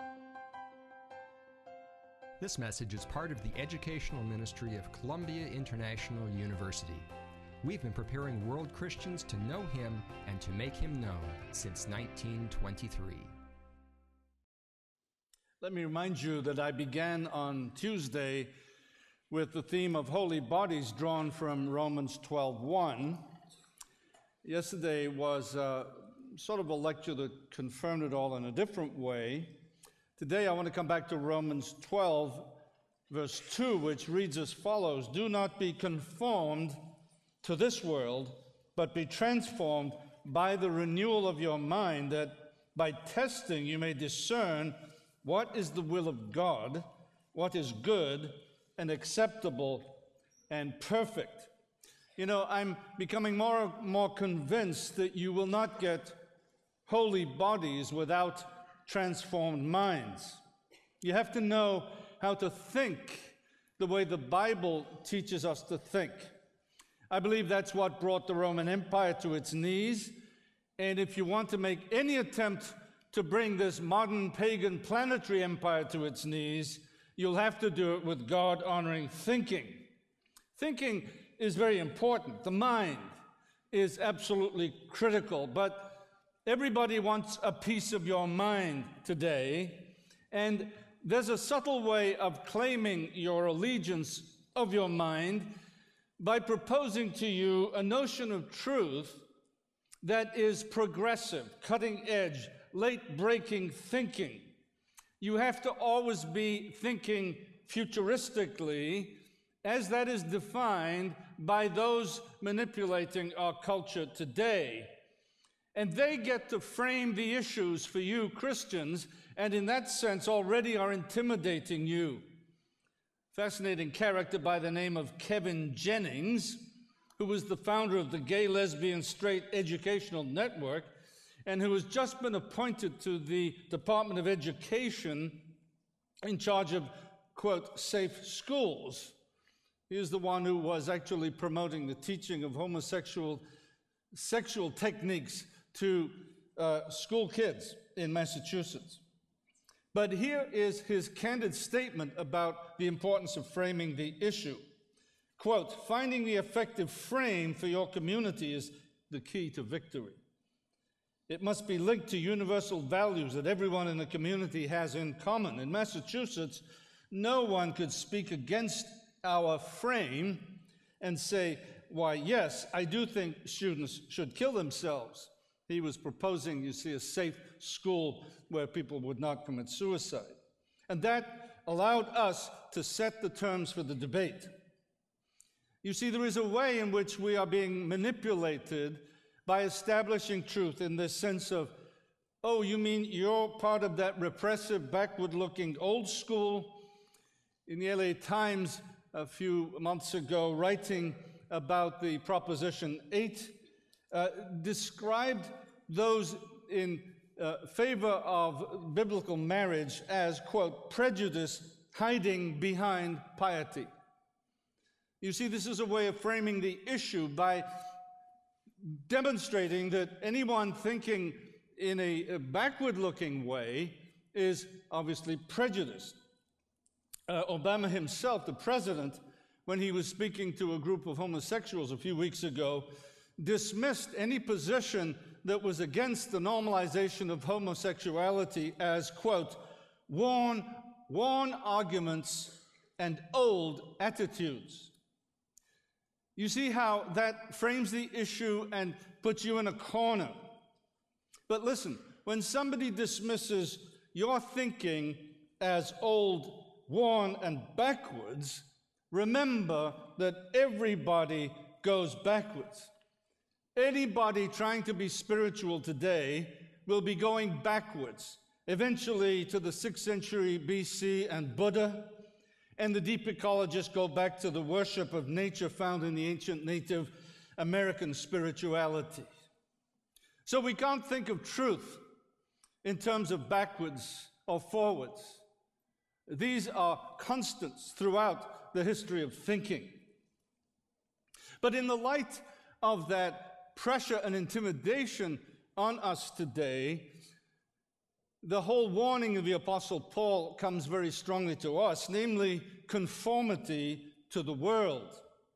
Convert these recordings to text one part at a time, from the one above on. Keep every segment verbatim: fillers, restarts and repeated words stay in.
This message is part of the educational ministry of Columbia International University. We've been preparing world Christians to know Him and to make Him known since nineteen twenty-three. Let me remind you that I began on Tuesday with the theme of holy bodies drawn from Romans twelve one. Yesterday was uh, sort of a lecture that confirmed it all in a different way. Today I want to come back to Romans twelve, verse two, which reads as follows: "Do not be conformed to this world, but be transformed by the renewal of your mind, that by testing you may discern what is the will of God, what is good and acceptable and perfect." You know, I'm becoming more and more convinced that you will not get holy bodies without transformed minds. You have to know how to think the way the Bible teaches us to think. I believe that's what brought the Roman Empire to its knees. And if you want to make any attempt to bring this modern pagan planetary empire to its knees, you'll have to do it with God-honoring thinking. Thinking is very important. The mind is absolutely critical, but everybody wants a piece of your mind today, and there's a subtle way of claiming your allegiance of your mind by proposing to you a notion of truth that is progressive, cutting-edge, late-breaking thinking. You have to always be thinking futuristically, as that is defined by those manipulating our culture today. And they get to frame the issues for you Christians, and in that sense already are intimidating you. Fascinating character by the name of Kevin Jennings, who was the founder of the Gay, Lesbian, Straight Educational Network, and who has just been appointed to the Department of Education in charge of, quote, safe schools. He is the one who was actually promoting the teaching of homosexual sexual techniques to uh, school kids in Massachusetts. But here is his candid statement about the importance of framing the issue. Quote, "Finding the effective frame for your community is the key to victory. It must be linked to universal values that everyone in the community has in common. In Massachusetts, no one could speak against our frame and say, why, yes, I do think students should kill themselves." He was proposing, you see, a safe school where people would not commit suicide. And that allowed us to set the terms for the debate. You see, there is a way in which we are being manipulated by establishing truth in this sense of, oh, you mean you're part of that repressive, backward-looking old school? In the L A Times a few months ago, writing about the Proposition eight, uh, described those in uh, favor of biblical marriage as, quote, prejudice hiding behind piety. You see, this is a way of framing the issue by demonstrating that anyone thinking in a, a backward-looking way is obviously prejudiced. Uh, Obama himself, the president, when he was speaking to a group of homosexuals a few weeks ago, dismissed any position that was against the normalization of homosexuality as, quote, worn, worn arguments and old attitudes. You see how that frames the issue and puts you in a corner. But listen, when somebody dismisses your thinking as old, worn, and backwards, remember that everybody goes backwards. Anybody trying to be spiritual today will be going backwards, eventually to the sixth century B C and Buddha, and the deep ecologists go back to the worship of nature found in the ancient Native American spirituality. So we can't think of truth in terms of backwards or forwards. These are constants throughout the history of thinking. But in the light of that pressure and intimidation on us today, the whole warning of the Apostle Paul comes very strongly to us, namely conformity to the world.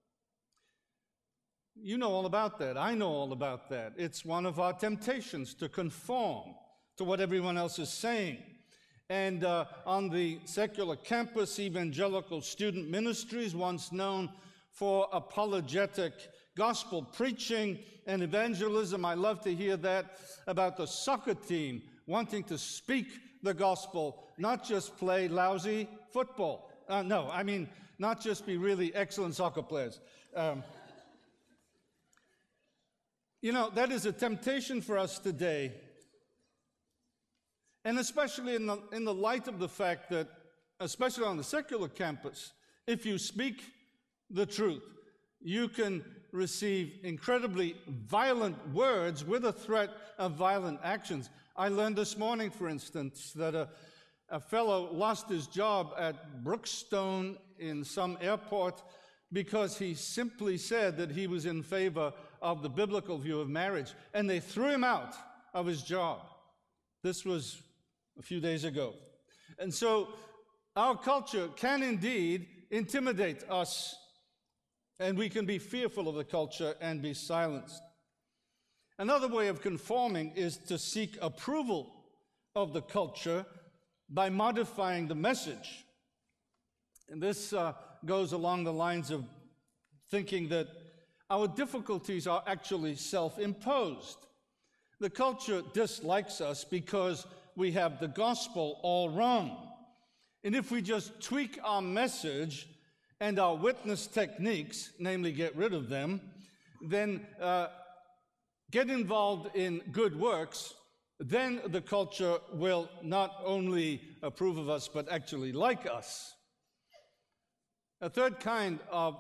You know all about that. I know all about that. It's one of our temptations to conform to what everyone else is saying. And uh, on the secular campus, evangelical student ministries, once known for apologetic gospel preaching and evangelism, I love to hear that about the soccer team wanting to speak the gospel, not just play lousy football. Uh, no, I mean, not just be really excellent soccer players. Um, you know, that is a temptation for us today. And especially in the, in the light of the fact that, especially on the secular campus, if you speak the truth, you can receive incredibly violent words with a threat of violent actions. I learned this morning, for instance, that a, a fellow lost his job at Brookstone in some airport because he simply said that he was in favor of the biblical view of marriage, and they threw him out of his job. This was a few days ago. And so our culture can indeed intimidate us, and we can be fearful of the culture and be silenced. Another way of conforming is to seek approval of the culture by modifying the message. And this uh, goes along the lines of thinking that our difficulties are actually self-imposed. The culture dislikes us because we have the gospel all wrong. And if we just tweak our message and our witness techniques, namely get rid of them, then uh, get involved in good works, then the culture will not only approve of us, but actually like us. A third kind of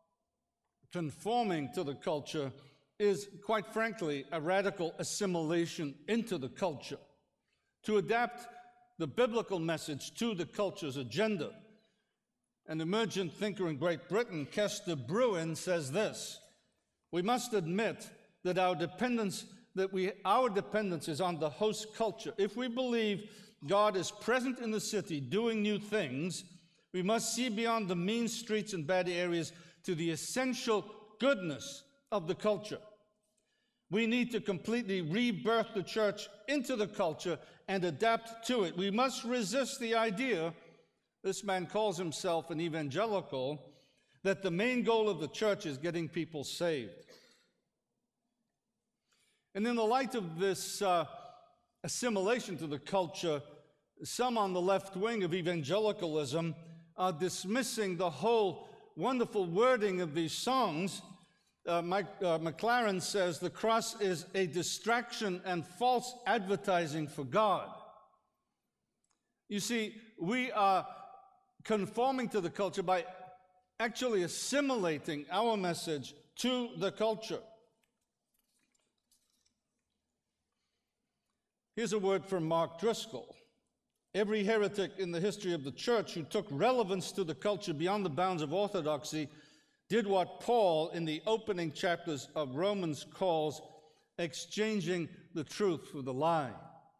conforming to the culture is, quite frankly, a radical assimilation into the culture, to adapt the biblical message to the culture's agenda. An emergent thinker in Great Britain, Kester Brewin, says this: we must admit that our dependence that we our dependence is on the host culture. If we believe God is present in the city doing new things, we must see beyond the mean streets and bad areas to the essential goodness of the culture. We need to completely rebirth the church into the culture and adapt to it. We must resist the idea, this man calls himself an evangelical, that the main goal of the church is getting people saved. And in the light of this uh, assimilation to the culture, some on the left wing of evangelicalism are dismissing the whole wonderful wording of these songs. Uh, Mike, uh, McLaren says the cross is a distraction and false advertising for God. You see, we are conforming to the culture by actually assimilating our message to the culture. Here's a word from Mark Driscoll. Every heretic in the history of the church who took relevance to the culture beyond the bounds of orthodoxy did what Paul in the opening chapters of Romans calls exchanging the truth for the lie.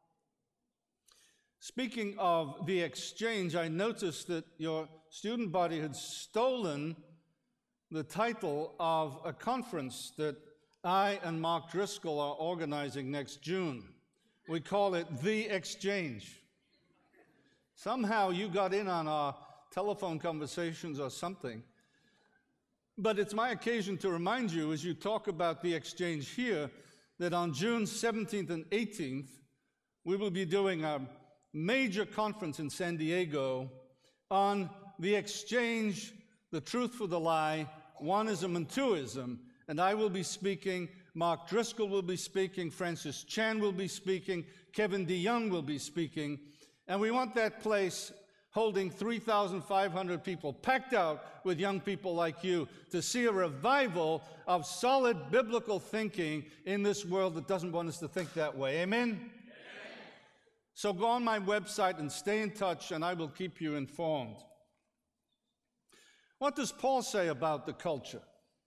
Speaking of the exchange, I noticed that your student body had stolen the title of a conference that I and Mark Driscoll are organizing next June. We call it The Exchange. Somehow you got in on our telephone conversations or something. But it's my occasion to remind you, as you talk about the exchange here, that on June seventeenth and eighteenth, we will be doing a major conference in San Diego on the exchange, the truth for the lie, oneism and twoism. And I will be speaking, Mark Driscoll will be speaking, Francis Chan will be speaking, Kevin DeYoung will be speaking. And we want that place holding three thousand five hundred people, packed out with young people like you, to see a revival of solid biblical thinking in this world that doesn't want us to think that way. Amen? Amen. So go on my website and stay in touch, and I will keep you informed. What does Paul say about the culture?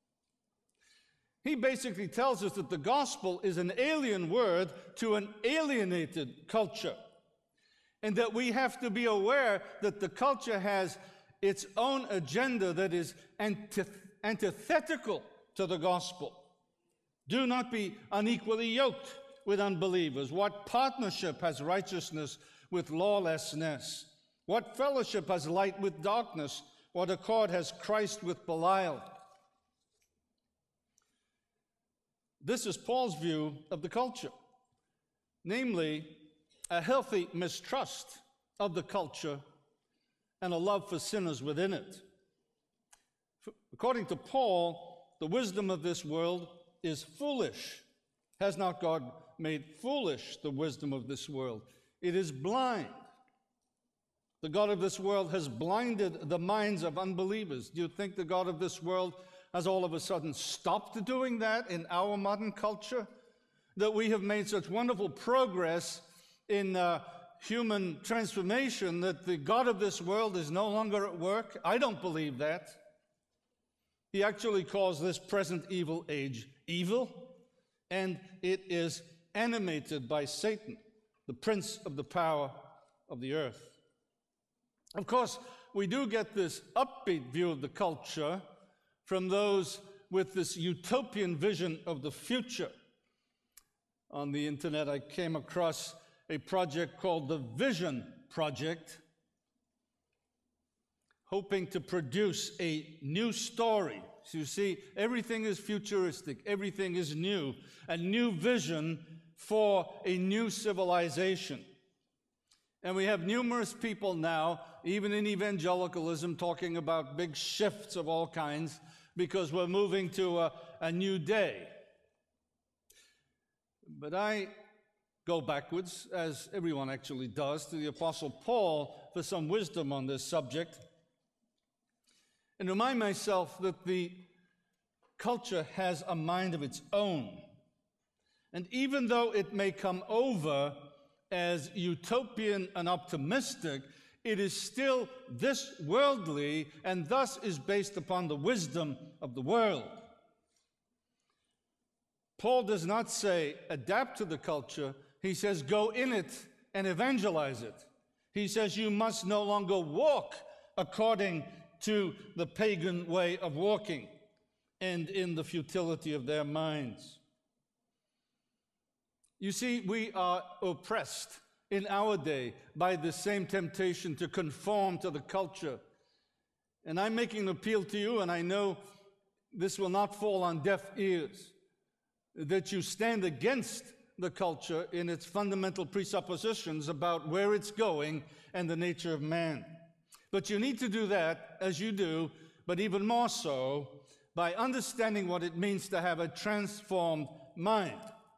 He basically tells us that the gospel is an alien word to an alienated culture. and that we have to be aware that the culture has its own agenda that is antith- antithetical to the gospel. Do not be unequally yoked with unbelievers. What partnership has righteousness with lawlessness? What fellowship has light with darkness? What accord has Christ with Belial? This is Paul's view of the culture, namely a healthy mistrust of the culture and a love for sinners within it. According to Paul, the wisdom of this world is foolish. Has not God made foolish the wisdom of this world? It is blind. The God of this world has blinded the minds of unbelievers. Do you think the God of this world has all of a sudden stopped doing that in our modern culture? That we have made such wonderful progress in uh, human transformation that the God of this world is no longer at work? I don't believe that. He actually calls this present evil age evil, and it is animated by Satan, the prince of the power of the earth. Of course, we do get this upbeat view of the culture from those with this utopian vision of the future. On the internet, I came across a project called the Vision Project, hoping to produce a new story. So you see, everything is futuristic, everything is new, a new vision for a new civilization. And we have numerous people now, even in evangelicalism, talking about big shifts of all kinds because we're moving to a, a new day. But I go backwards, as everyone actually does, to the Apostle Paul for some wisdom on this subject, and remind myself that the culture has a mind of its own. And even though it may come over as utopian and optimistic, it is still this worldly and thus is based upon the wisdom of the world. Paul does not say adapt to the culture. He says go in it and evangelize it. He says you must no longer walk according to the pagan way of walking and in the futility of their minds. You see, we are oppressed in our day by the same temptation to conform to the culture. And I'm making an appeal to you, and I know this will not fall on deaf ears, that you stand against the culture in its fundamental presuppositions about where it's going and the nature of man. But you need to do that, as you do, but even more so, by understanding what it means to have a transformed mind.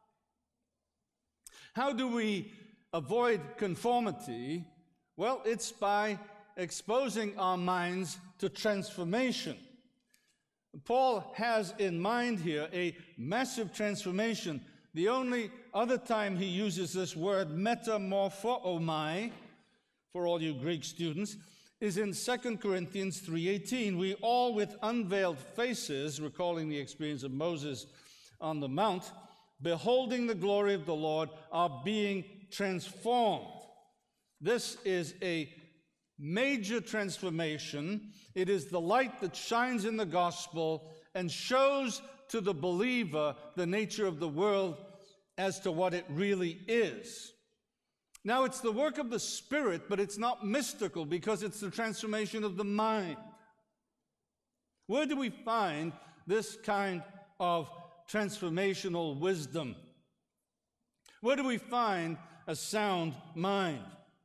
How do we avoid conformity? Well, it's by exposing our minds to transformation. Paul has in mind here a massive transformation. The only other time he uses this word metamorphomai, for all you Greek students, is in Second Corinthians three eighteen. We all with unveiled faces, recalling the experience of Moses on the mount, beholding the glory of the Lord, are being transformed. This is a major transformation. It is the light that shines in the gospel and shows to the believer the nature of the world as to what it really is. Now, it's the work of the Spirit, but it's not mystical because it's the transformation of the mind. Where do we find this kind of transformational wisdom? Where do we find a sound mind?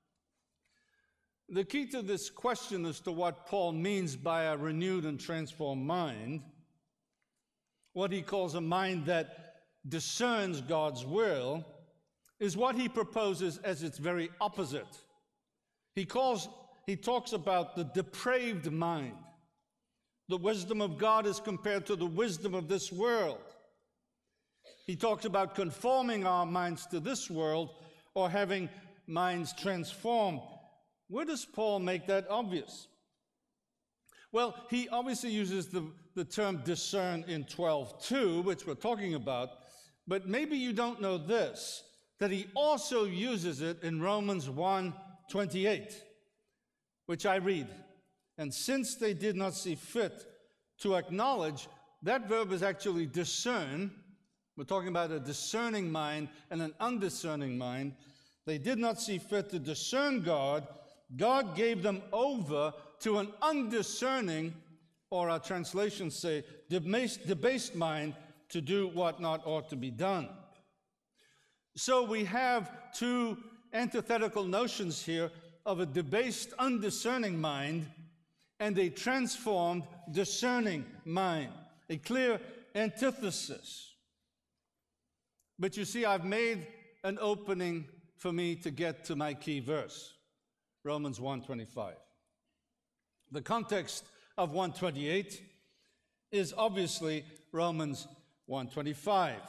The key to this question as to what Paul means by a renewed and transformed mind, what he calls a mind that discerns God's will, is what he proposes as its very opposite. He calls, he talks about the depraved mind. The wisdom of God is compared to the wisdom of this world. He talks about conforming our minds to this world or having minds transformed. Where does Paul make that obvious? Well, he obviously uses the, the term discern in twelve two, which we're talking about, but maybe you don't know this, that he also uses it in Romans one twenty-eight, which I read. And since they did not see fit to acknowledge, that verb is actually discern. We're talking about a discerning mind and an undiscerning mind. They did not see fit to discern God. God gave them over to an undiscerning, or our translations say, debased, debased mind to do what not ought to be done. So we have two antithetical notions here of a debased, undiscerning mind and a transformed, discerning mind. A clear antithesis. But you see, I've made an opening for me to get to my key verse, Romans one twenty-five. The context of one twenty-eight is obviously Romans one twenty-five.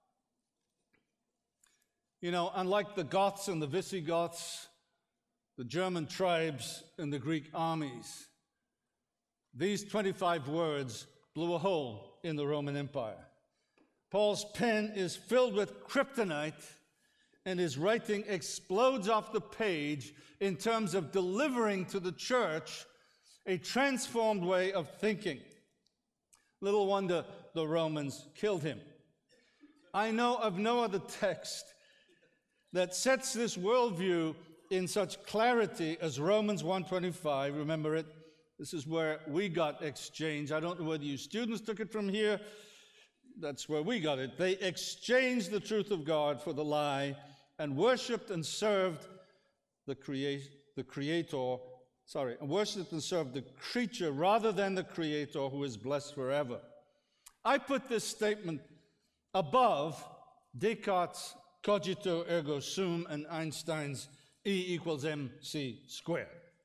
You know, unlike the Goths and the Visigoths, the German tribes and the Greek armies, these twenty-five words blew a hole in the Roman Empire. Paul's pen is filled with kryptonite, and his writing explodes off the page in terms of delivering to the church a transformed way of thinking. Little wonder the Romans killed him. I know of no other text that sets this worldview in such clarity as Romans one twenty-five. Remember it? This is where we got exchanged. I don't know whether you students took it from here. That's where we got it. They exchanged the truth of God for the lie and worshipped and served the, crea- the Creator, sorry, and worshipped and served the creature rather than the Creator, who is blessed forever. I put this statement above Descartes' cogito ergo sum and Einstein's E equals mc squared.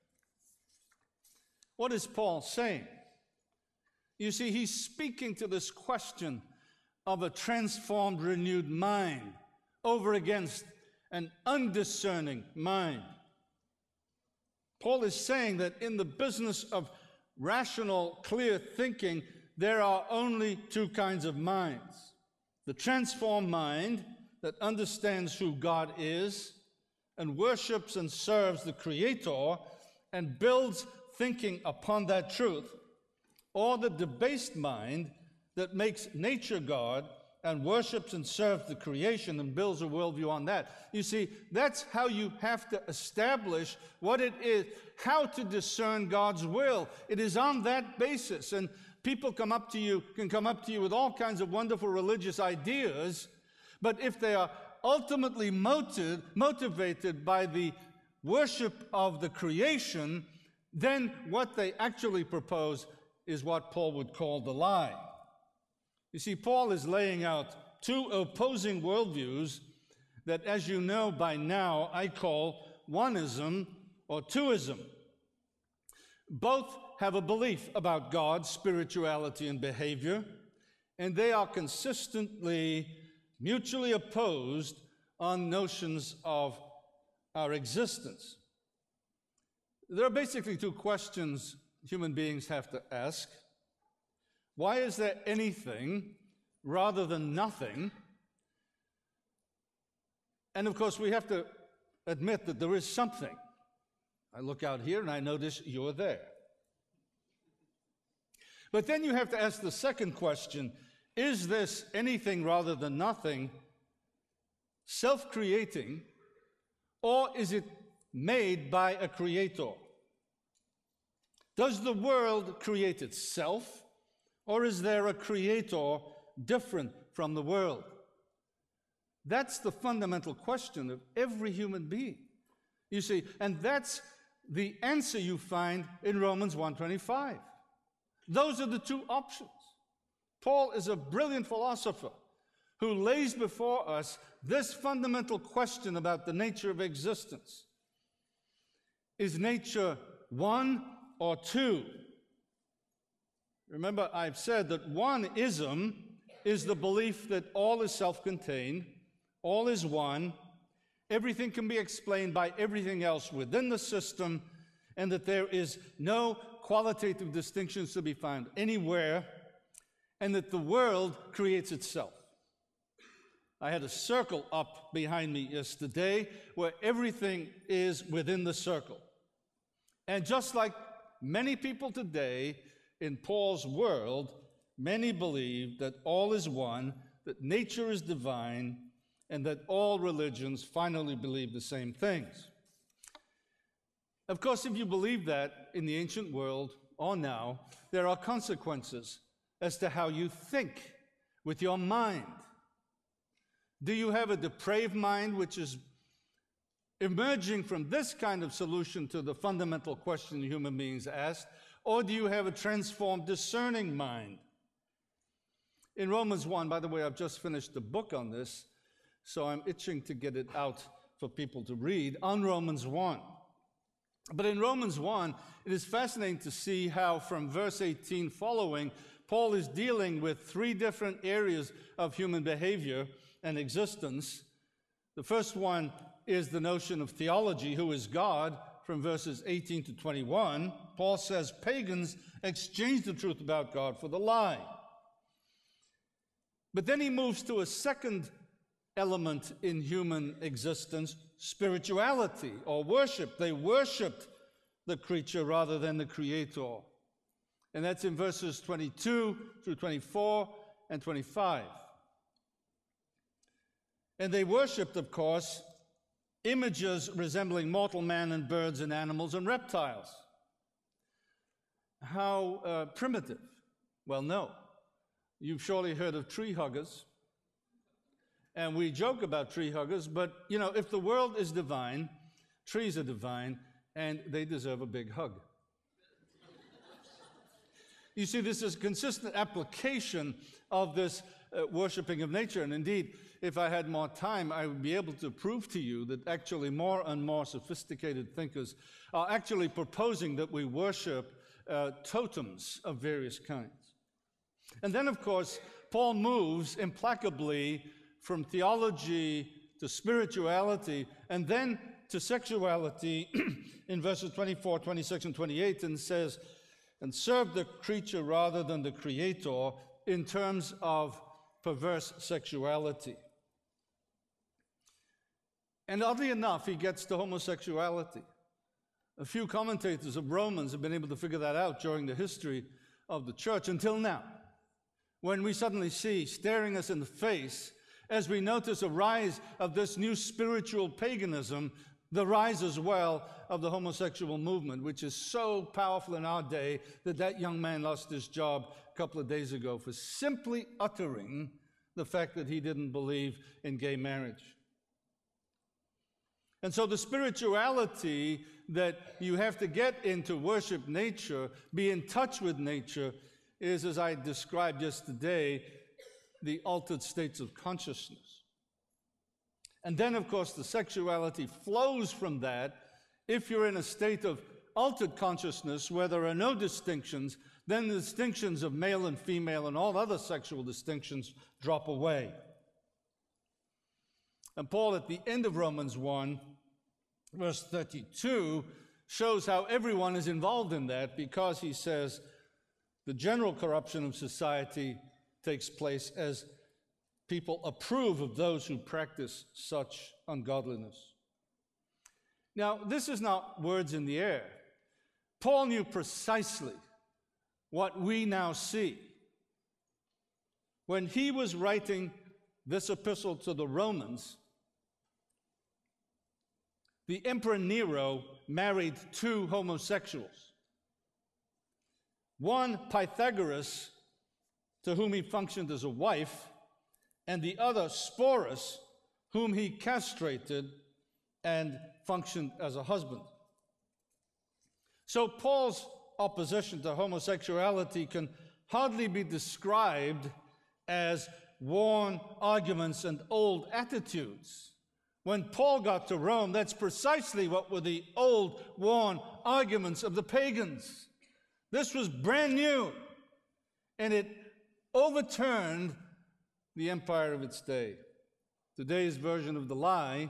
What is Paul saying? You see, he's speaking to this question of a transformed, renewed mind over against an undiscerning mind. Paul is saying that in the business of rational, clear thinking, there are only two kinds of minds. The transformed mind that understands who God is and worships and serves the Creator and builds thinking upon that truth, or the debased mind that makes nature God and worships and serves the creation and builds a worldview on that. You see, that's how you have to establish what it is, how to discern God's will. It is on that basis. And people come up to you, can come up to you with all kinds of wonderful religious ideas, but if they are ultimately motiv- motivated by the worship of the creation, then what they actually propose is what Paul would call the lie. You see, Paul is laying out two opposing worldviews that, as you know by now, I call oneism or twoism. Both have a belief about God, spirituality, and behavior, and they are consistently mutually opposed on notions of our existence. There are basically two questions human beings have to ask. Why is there anything rather than nothing? And of course, we have to admit that there is something. I look out here and I notice you're there. But then you have to ask the second question, is this anything rather than nothing self-creating, or is it made by a creator? Does the world create itself, or is there a creator different from the world? That's the fundamental question of every human being. You see, and that's the answer you find in Romans one twenty-five. Those are the two options. Paul is a brilliant philosopher who lays before us this fundamental question about the nature of existence. Is nature one or two? Remember, I've said that one-ism is the belief that all is self-contained, all is one, everything can be explained by everything else within the system, and that there is no qualitative distinctions to be found anywhere, and that the world creates itself. I had a circle up behind me yesterday where everything is within the circle. And just like many people today in Paul's world, many believe that all is one, that nature is divine, and that all religions finally believe the same things. Of course, if you believe that in the ancient world or now, there are consequences as to how you think with your mind. Do you have a depraved mind which is emerging from this kind of solution to the fundamental question human beings ask, or do you have a transformed, discerning mind? In Romans one, by the way, I've just finished a book on this, so I'm itching to get it out for people to read, on Romans one. But in Romans one, it is fascinating to see how from verse eighteen following, Paul is dealing with three different areas of human behavior and existence. The first one is the notion of theology, who is God, from verses eighteen to twenty-one. Paul says pagans exchange the truth about God for the lie. But then he moves to a second element in human existence, spirituality or worship. They worshiped the creature rather than the Creator. And that's in verses twenty-two through twenty-four and twenty-five. And they worshipped, of course, images resembling mortal man and birds and animals and reptiles. How uh, primitive? Well, no. You've surely heard of tree huggers. And we joke about tree huggers, but, you know, if the world is divine, trees are divine, and they deserve a big hug. You see, this is a consistent application of this uh, worshiping of nature. And indeed, if I had more time, I would be able to prove to you that actually more and more sophisticated thinkers are actually proposing that we worship uh, totems of various kinds. And then, of course, Paul moves implacably from theology to spirituality and then to sexuality in verses twenty-four, twenty-six, and twenty-eight, and says, and serve the creature rather than the Creator in terms of perverse sexuality. And oddly enough, he gets to homosexuality. A few commentators of Romans have been able to figure that out during the history of the church until now, when we suddenly see, staring us in the face, as we notice a rise of this new spiritual paganism, the rise as well of the homosexual movement, which is so powerful in our day that that young man lost his job a couple of days ago for simply uttering the fact that he didn't believe in gay marriage. And so the spirituality that you have to get into worship nature, be in touch with nature, is, as I described yesterday, the altered states of consciousness. And then, of course, the sexuality flows from that. If you're in a state of altered consciousness where there are no distinctions, then the distinctions of male and female and all other sexual distinctions drop away. And Paul, at the end of Romans one, verse thirty-two, shows how everyone is involved in that, because he says the general corruption of society takes place as people approve of those who practice such ungodliness. Now, this is not words in the air. Paul knew precisely what we now see. When he was writing this epistle to the Romans, the Emperor Nero married two homosexuals. One, Pythagoras, to whom he functioned as a wife, and the other, Sporus, whom he castrated and functioned as a husband. So Paul's opposition to homosexuality can hardly be described as worn arguments and old attitudes. When Paul got to Rome, that's precisely what were the old, worn arguments of the pagans. This was brand new, and it overturned the empire of its day. Today's version of the lie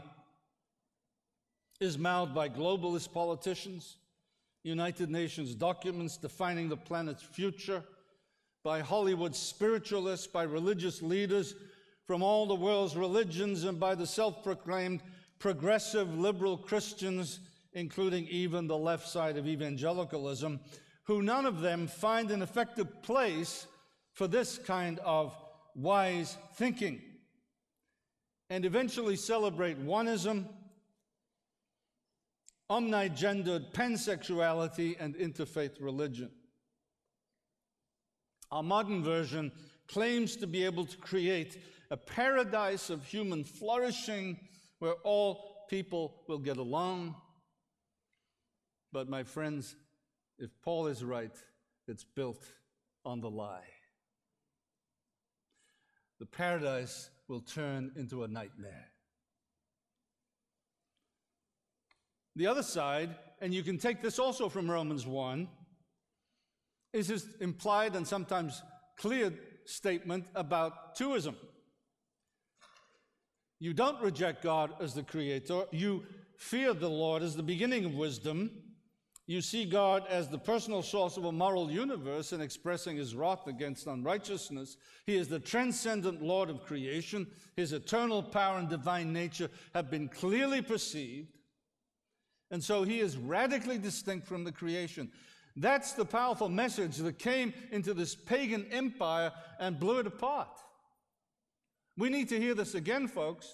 is mouthed by globalist politicians, United Nations documents defining the planet's future, by Hollywood spiritualists, by religious leaders from all the world's religions and by the self-proclaimed progressive liberal Christians, including even the left side of evangelicalism, who none of them find an effective place for this kind of wise thinking, and eventually celebrate oneism, omnigendered pansexuality, and interfaith religion. Our modern version claims to be able to create a paradise of human flourishing where all people will get along. But my friends, if Paul is right, it's built on the lie. The paradise will turn into a nightmare. The other side, and you can take this also from Romans one, is his implied and sometimes clear statement about twoism. You don't reject God as the creator. You fear the Lord as the beginning of wisdom. You see God as the personal source of a moral universe and expressing his wrath against unrighteousness. He is the transcendent Lord of creation. His eternal power and divine nature have been clearly perceived. And so he is radically distinct from the creation. That's the powerful message that came into this pagan empire and blew it apart. We need to hear this again, folks.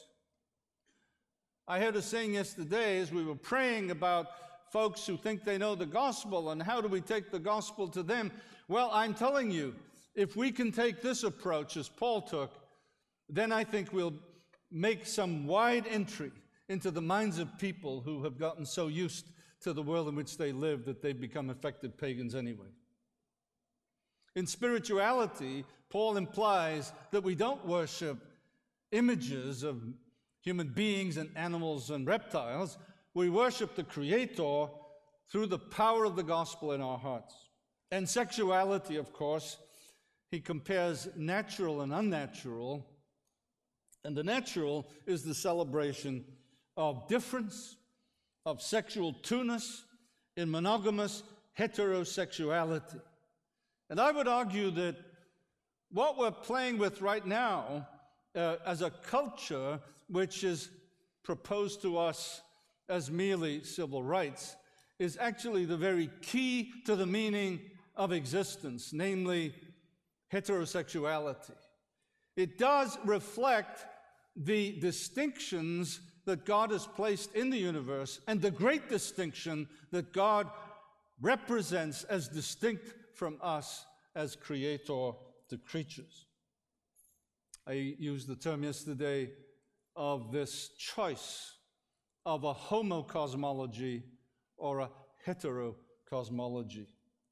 I heard a saying yesterday as we were praying about folks who think they know the gospel and how do we take the gospel to them. Well, I'm telling you, if we can take this approach as Paul took, then I think we'll make some wide entry into the minds of people who have gotten so used to the world in which they live that they've become affected pagans anyway. In spirituality, Paul implies that we don't worship images of human beings and animals and reptiles. We worship the Creator through the power of the gospel in our hearts. And sexuality, of course, he compares natural and unnatural. And the natural is the celebration of difference, of sexual two-ness in monogamous heterosexuality. And I would argue that what we're playing with right now uh, as a culture which is proposed to us as merely civil rights is actually the very key to the meaning of existence, namely heterosexuality. It does reflect the distinctions that God has placed in the universe and the great distinction that God represents as distinct from us as creator to creatures. I used the term yesterday of this choice of a homocosmology or a heterocosmology.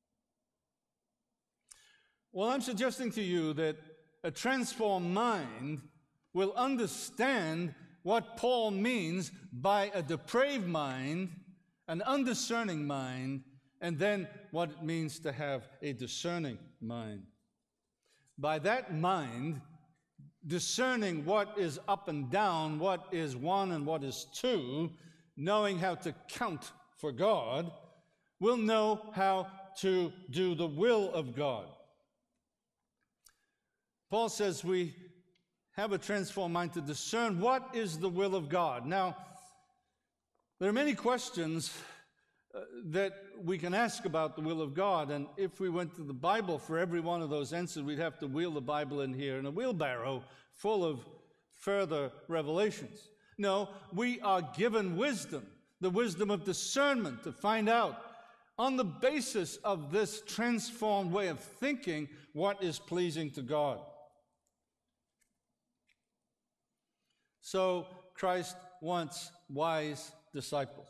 Well, I'm suggesting to you that a transformed mind will understand what Paul means by a depraved mind, an undiscerning mind, and then what it means to have a discerning mind. By that mind, discerning what is up and down, what is one and what is two, knowing how to count for God, will know how to do the will of God. Paul says we have a transformed mind to discern what is the will of God. Now, there are many questions uh, that we can ask about the will of God, and if we went to the Bible for every one of those answers, we'd have to wheel the Bible in here in a wheelbarrow full of further revelations. No, we are given wisdom, the wisdom of discernment to find out, on the basis of this transformed way of thinking, what is pleasing to God. So Christ wants wise disciples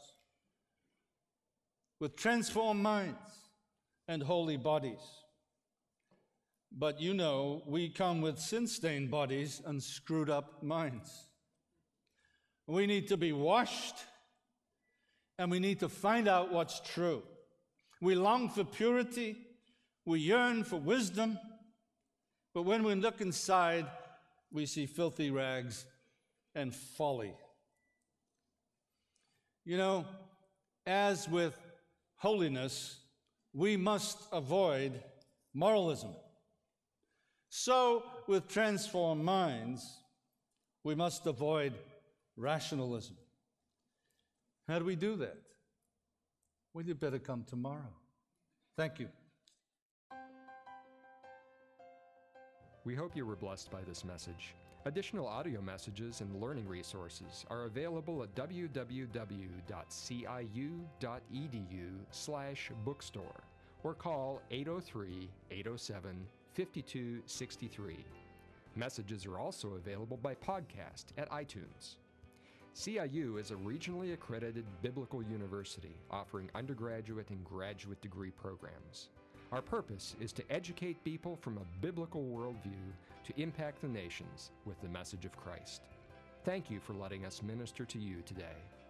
with transformed minds and holy bodies. But you know, we come with sin-stained bodies and screwed up minds. We need to be washed, and we need to find out what's true. We long for purity, we yearn for wisdom, but when we look inside, we see filthy rags and folly. You know, as with holiness, we must avoid moralism. So, with transformed minds, We must avoid rationalism. How do we do that? Well, you better come tomorrow. Thank you. We hope you were blessed by this message. Additional audio messages and learning resources are available at w w w dot c i u dot e d u slash bookstore or call eight oh three, eight oh seven, five two six three. Messages are also available by podcast at iTunes. C I U is a regionally accredited biblical university offering undergraduate and graduate degree programs. Our purpose is to educate people from a biblical worldview to impact the nations with the message of Christ. Thank you for letting us minister to you today.